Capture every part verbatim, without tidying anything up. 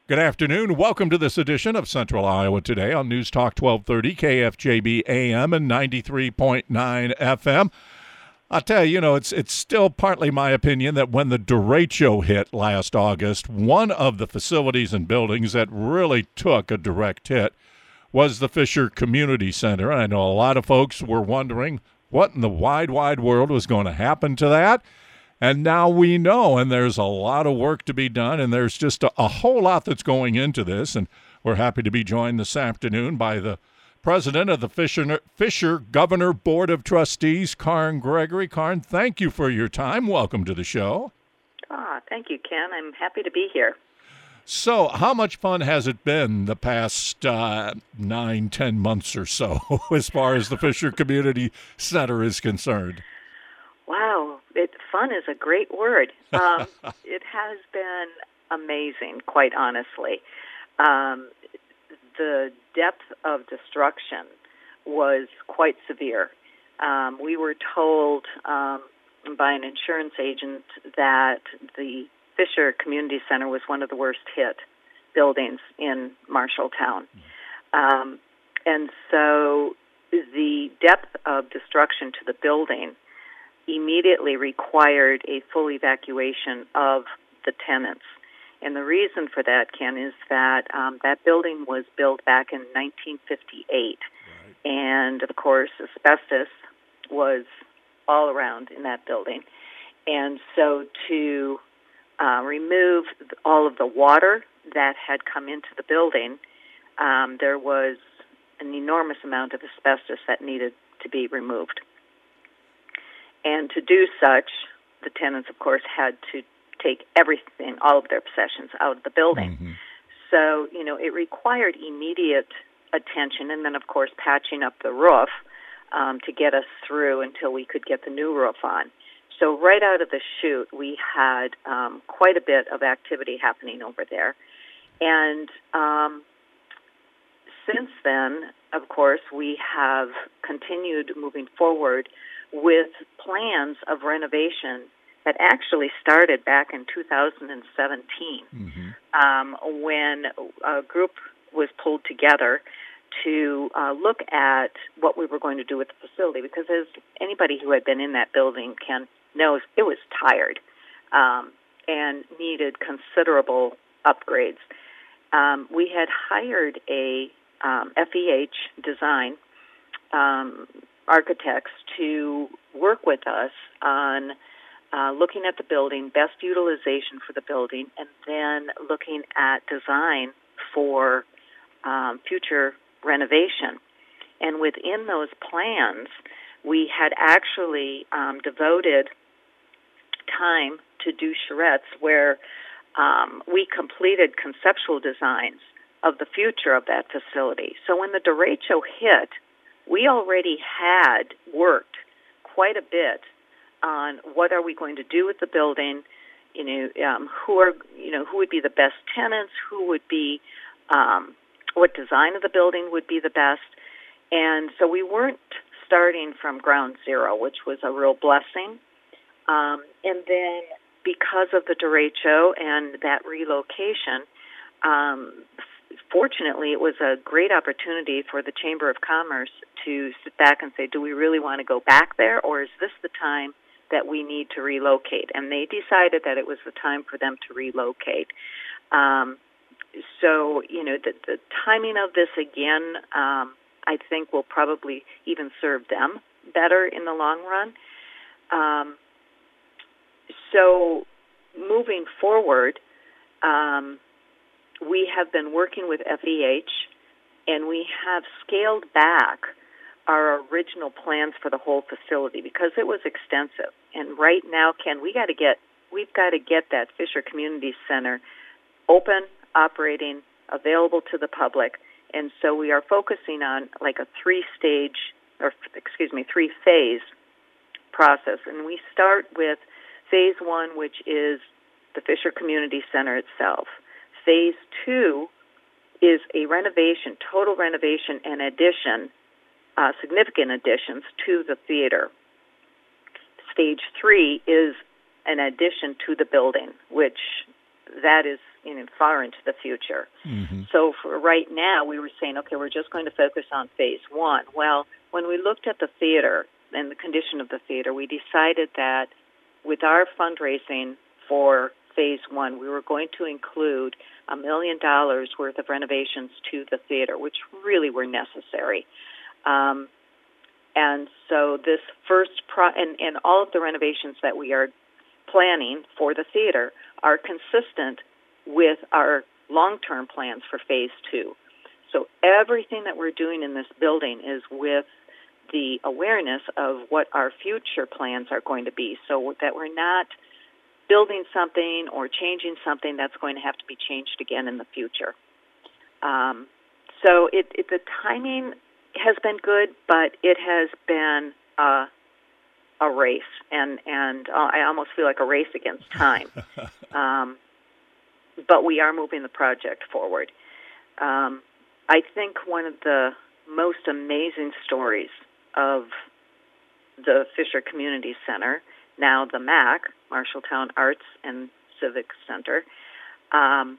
Good afternoon. Welcome to this edition of Central Iowa Today on News Talk twelve thirty, K F J B A M and ninety-three point nine F M. I'll tell you, you know, it's it's still partly my opinion that when the derecho hit last August, one of the facilities and buildings that really took a direct hit was the Fisher Community Center. I know a lot of folks were wondering what in the wide, wide world was going to happen to that. And now we know, and there's a lot of work to be done, and there's just a, a whole lot that's going into this. And we're happy to be joined this afternoon by the president of the Fisher, Fisher Governor Board of Trustees, Karn Gregory. Karn, thank you for your time. Welcome to the show. Ah, thank you, Ken. I'm happy to be here. So how much fun has it been the past uh, nine, ten months or so as far as the Fisher Community Center is concerned? Wow, it, fun is a great word. Um, it has been amazing, quite honestly. Um, the depth of destruction was quite severe. Um, we were told um, by an insurance agent that the Fisher Community Center was one of the worst hit buildings in Marshalltown. Um, and so the depth of destruction to the building immediately required a full evacuation of the tenants. And the reason for that, Ken, is that um, that building was built back in nineteen fifty-eight. Right. And, of course, asbestos was all around in that building. And so to uh, remove all of the water that had come into the building, um, there was an enormous amount of asbestos that needed to be removed. And to do such, the tenants, of course, had to take everything, all of their possessions, out of the building. Mm-hmm. So, you know, it required immediate attention and then, of course, patching up the roof um, to get us through until we could get the new roof on. So right out of the chute, we had um, quite a bit of activity happening over there. And um, since then, of course, we have continued moving forward with plans of renovation that actually started back in two thousand seventeen, mm-hmm. um, when a group was pulled together to uh, look at what we were going to do with the facility, because as anybody who had been in that building can knows, it was tired um, and needed considerable upgrades. Um, we had hired a um, F E H design um architects to work with us on uh, looking at the building, best utilization for the building, and then looking at design for um, future renovation. And within those plans, we had actually um, devoted time to do charrettes where um, we completed conceptual designs of the future of that facility. So when the derecho hit, we already had worked quite a bit on what are we going to do with the building, you know, um, who are, you know, who would be the best tenants, who would be, um, what design of the building would be the best. And so we weren't starting from ground zero, which was a real blessing. Um, and then because of the derecho and that relocation, um, fortunately, it was a great opportunity for the Chamber of Commerce to sit back and say, do we really want to go back there, or is this the time that we need to relocate? And they decided that it was the time for them to relocate. Um, so, you know, the, the timing of this, again, um, I think will probably even serve them better in the long run. Um, so moving forward, um, we have been working with F E H, and we have scaled back our original plans for the whole facility because it was extensive. And right now, Ken, we got to get we've got to get that Fisher Community Center open, operating, available to the public. And so we are focusing on like a three-stage, or excuse me, three-phase process. And we start with phase one, which is the Fisher Community Center itself. Phase two is a renovation, total renovation and addition, uh, significant additions to the theater. Stage three is an addition to the building, which that is, you know, far into the future. Mm-hmm. So for right now, we were saying, okay, we're just going to focus on phase one. Well, when we looked at the theater and the condition of the theater, we decided that with our fundraising for phase one, we were going to include a million dollars worth of renovations to the theater, which really were necessary. Um, and so this first, pro- and, and all of the renovations that we are planning for the theater are consistent with our long-term plans for phase two. So everything that we're doing in this building is with the awareness of what our future plans are going to be, so that we're not building something or changing something that's going to have to be changed again in the future. Um, so it, it, the timing has been good, but it has been uh, a race, and, and uh, I almost feel like a race against time. um, but we are moving the project forward. Um, I think one of the most amazing stories of the Fisher Community Center, now the M A C, Marshalltown Arts and Civic Center, um,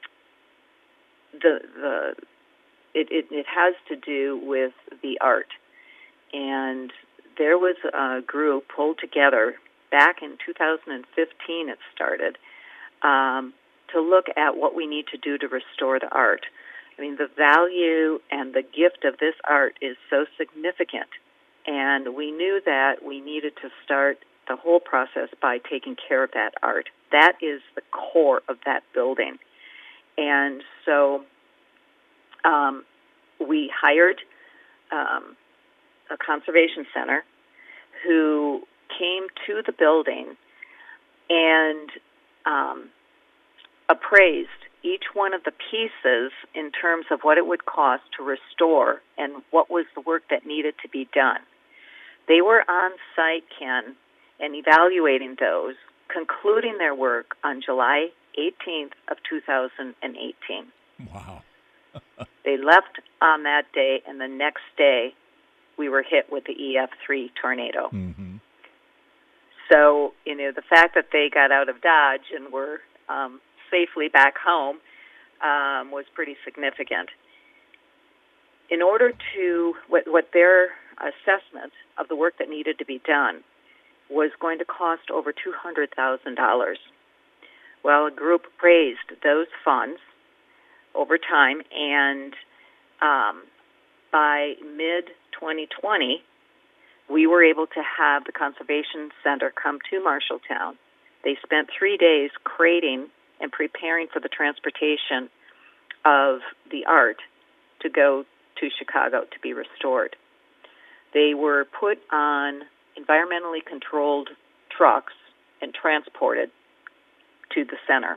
the the it, it, it has to do with the art. And there was a group pulled together back in two thousand fifteen, it started, um, to look at what we need to do to restore the art. I mean, the value and the gift of this art is so significant, and we knew that we needed to start the whole process by taking care of that art. That is the core of that building. And so um, we hired um, a conservation center who came to the building and um, appraised each one of the pieces in terms of what it would cost to restore and what was the work that needed to be done. They were on site, Ken, and evaluating those, concluding their work on July eighteenth of two thousand eighteen. Wow. They left on that day, and the next day we were hit with the E F three tornado. Mm-hmm. So, you know, the fact that they got out of Dodge and were um, safely back home um, was pretty significant. In order to, what, what their assessment of the work that needed to be done was going to cost over two hundred thousand dollars. Well, a group raised those funds over time, and um, by mid twenty twenty, we were able to have the Conservation Center come to Marshalltown. They spent three days crating and preparing for the transportation of the art to go to Chicago to be restored. They were put on environmentally controlled trucks and transported to the center.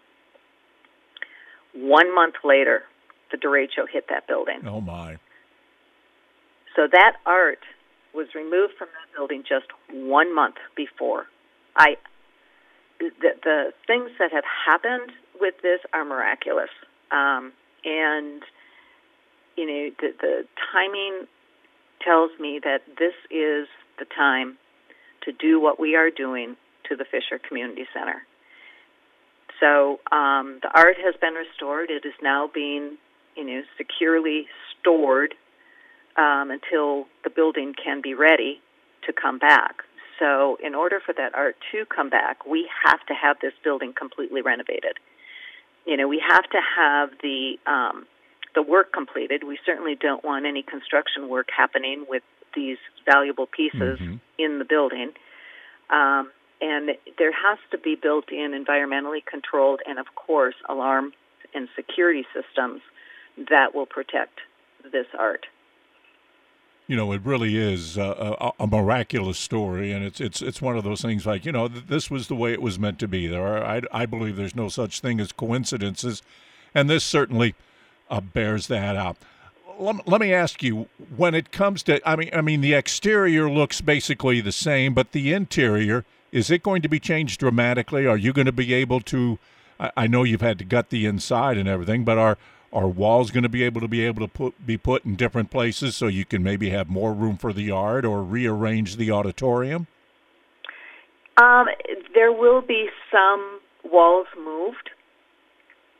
One month later, the derecho hit that building. Oh, my. So that art was removed from that building just one month before. I, the, the things that have happened with this are miraculous. Um, and, you know, the, the timing tells me that this is the time to do what we are doing to the Fisher Community Center. So um, the art has been restored. It is now being, you know, securely stored um, until the building can be ready to come back. So in order for that art to come back, we have to have this building completely renovated. You know, we have to have the um, the work completed. We certainly don't want any construction work happening with these valuable pieces mm-hmm. in the building. Um, and there has to be built-in environmentally controlled and, of course, alarm and security systems that will protect this art. You know, it really is a, a, a miraculous story, and it's it's it's one of those things like, you know, th- this was the way it was meant to be. There are, I, I believe there's no such thing as coincidences, and this certainly uh, bears that out. Let, let me ask you, when it comes to, I mean, I mean, the exterior looks basically the same, but the interior, is it going to be changed dramatically? Are you going to be able to, I, I know you've had to gut the inside and everything, but are Are walls going to be able to be able to put be put in different places so you can maybe have more room for the art or rearrange the auditorium? Um, there will be some walls moved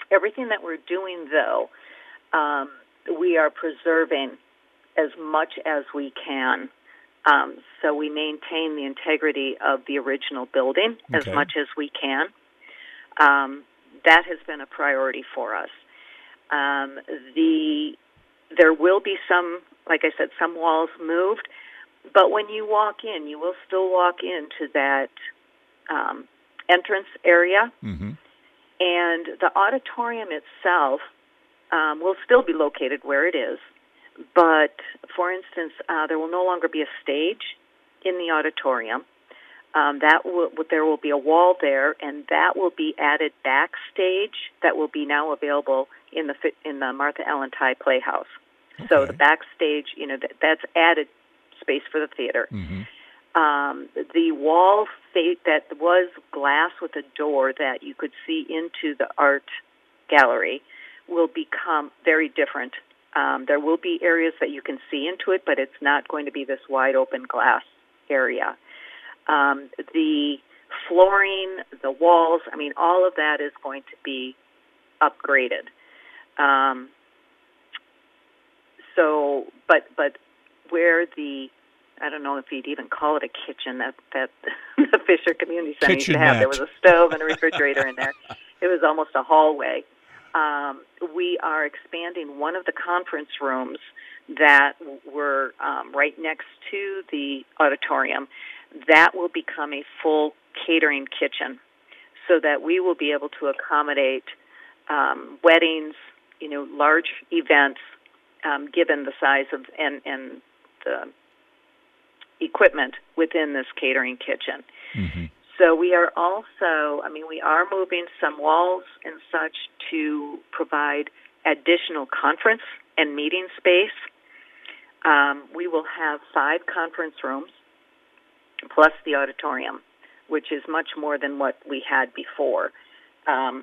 everything that we're doing, though, um, we are preserving as much as we can. Um, so we maintain the integrity of the original building okay. as much as we can. Um, that has been a priority for us. Um, the there will be some, like I said, some walls moved, but when you walk in, you will still walk into that um, entrance area, mm-hmm. and the auditorium itself um, will still be located where it is. But, for instance, uh, there will no longer be a stage in the auditorium. Um, that will, there will be a wall there, and that will be added backstage. That will be now available in the in the Martha Ellen Ty Playhouse. Okay. So the backstage, you know, that, that's added space for the theater. Mm-hmm. Um, the wall fa- that was glass with a door that you could see into the art gallery will become very different. Um, there will be areas that you can see into it, but it's not going to be this wide open glass area. Um, the flooring, the walls, I mean, all of that is going to be upgraded. Um, so, but but where the, I don't know if you'd even call it a kitchen that, that the Fisher Community Center used to have. There was a stove and a refrigerator in there. It was almost a hallway. Um, we are expanding one of the conference rooms that were um, right next to the auditorium. That will become a full catering kitchen so that we will be able to accommodate um, weddings, you know, large events, um, given the size of and, and the equipment within this catering kitchen. Mm-hmm. So we are also, I mean, we are moving some walls and such to provide additional conference and meeting space. Um, we will have five conference rooms plus the auditorium, which is much more than what we had before. Um,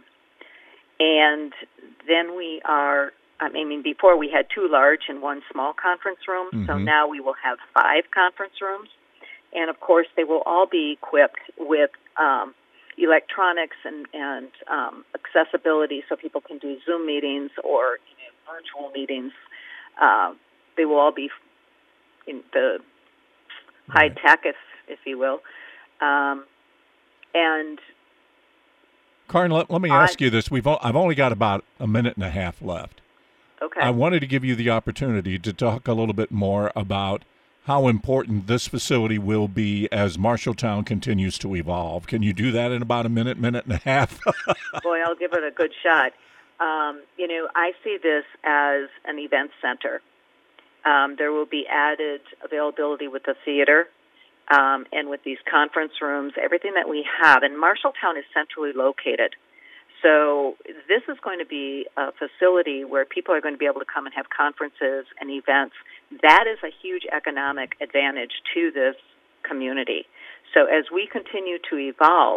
and then we are, I mean, before we had two large and one small conference room, mm-hmm. so now we will have five conference rooms. And, of course, they will all be equipped with um, electronics and, and um, accessibility so people can do Zoom meetings or you know, virtual meetings. Uh, they will all be in the high tech, if, if you will. Um, and Karin, let, let me ask I, you this. We've o- I've only got about a minute and a half left. Okay. I wanted to give you the opportunity to talk a little bit more about how important this facility will be as Marshalltown continues to evolve. Can you do that in about a minute, minute and a half? Boy, I'll give it a good shot. Um, you know, I see this as an event center. Um, there will be added availability with the theater um, and with these conference rooms, everything that we have. And Marshalltown is centrally located. So this is going to be a facility where people are going to be able to come and have conferences and events. That is a huge economic advantage to this community. So as we continue to evolve,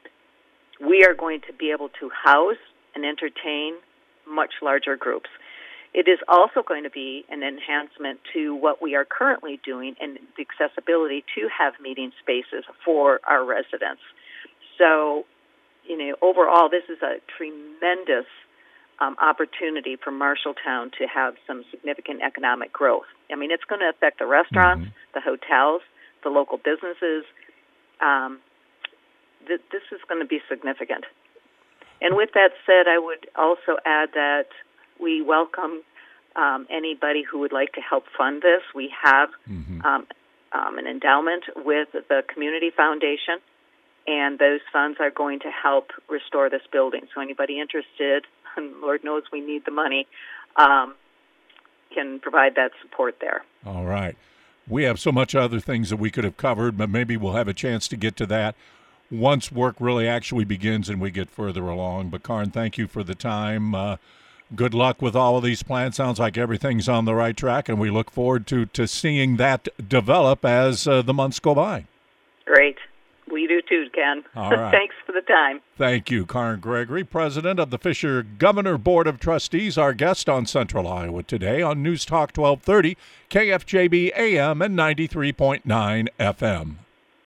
we are going to be able to house and entertain much larger groups. It is also going to be an enhancement to what we are currently doing and the accessibility to have meeting spaces for our residents. So, you know, overall, this is a tremendous um, opportunity for Marshalltown to have some significant economic growth. I mean, it's going to affect the restaurants, mm-hmm. the hotels, the local businesses. Um, th- this is going to be significant. And with that said, I would also add that we welcome um, anybody who would like to help fund this. We have mm-hmm. um, um, an endowment with the Community Foundation, and those funds are going to help restore this building. So anybody interested, and Lord knows we need the money, um, can provide that support there. All right. We have so much other things that we could have covered, but maybe we'll have a chance to get to that once work really actually begins and we get further along. But, Karin, thank you for the time. Uh, good luck with all of these plans. Sounds like everything's on the right track, and we look forward to, to seeing that develop as uh, the months go by. Great. We do too, Ken. All right. Thanks for the time. Thank you, Karin Gregory, President of the Fisher Governor Board of Trustees, our guest on Central Iowa Today on News Talk twelve thirty, K F J B A M and ninety-three point nine F M.